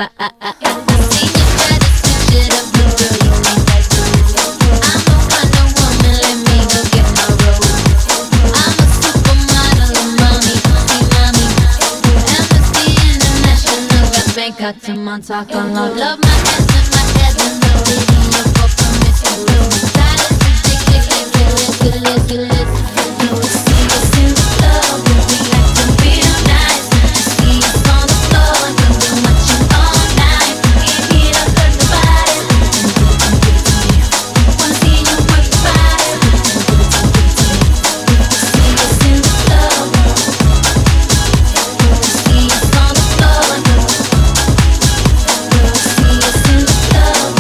fly. I see you try to switch it up, but girl, you ain't that good. I'm a Wonder Woman, let me go get my rose. I'm a supermodel, mommy, see mommy. Amnesty International, got Bangkok to Montauk alone. Love my ass and my head and the video for permission. Style is ridiculous, ridiculous. You will see us in love, we like to feel nice. See us on the floor, and we'll be watching all night. Ain't here to hurt nobody. Wanna see you work your body. See us in love. See us on the floor, and see us in love.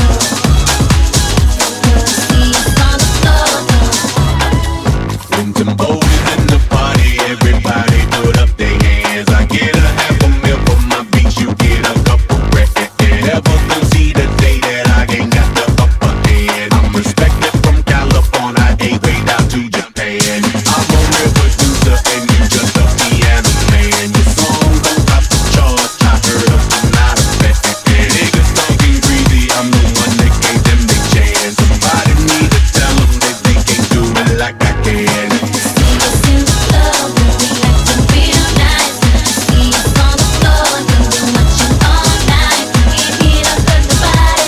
See us on the floor. When Timbo is in the party, everybody put up their hands. I get a half a meal for my beats, you get a couple grand. Never gonna see the day that I ain't got the upper hand. I'm respected from California, A way down to Japan. I'm a real producer and you just a piano man. Your song gon' top the charts, I heard of, I'm not a fan. Niggas talking greasy, I'm the one that gave them the chance. Somebody need to tell them that they can't do it like I can. See us in love, we like to feel nice. See us on the floor, and we'll be watching all night. Ain't here to hurt nobody.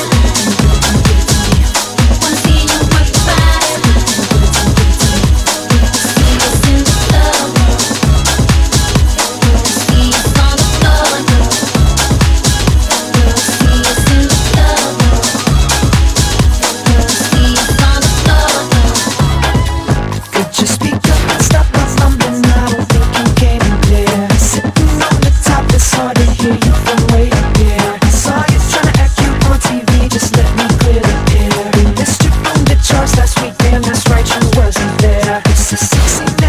Wanna see you work your body. See us in love. See us on the floor, and see us in love. See us on the floor. Could you speak up and stop my stumbling? I don't think you came in clear. Sitting on the top, it's hard to hear you from way up here. Saw you tryna act cute on TV, just let me clear the air. We missed you on the charts last week, damn that's right, you wasn't there. It's a sexy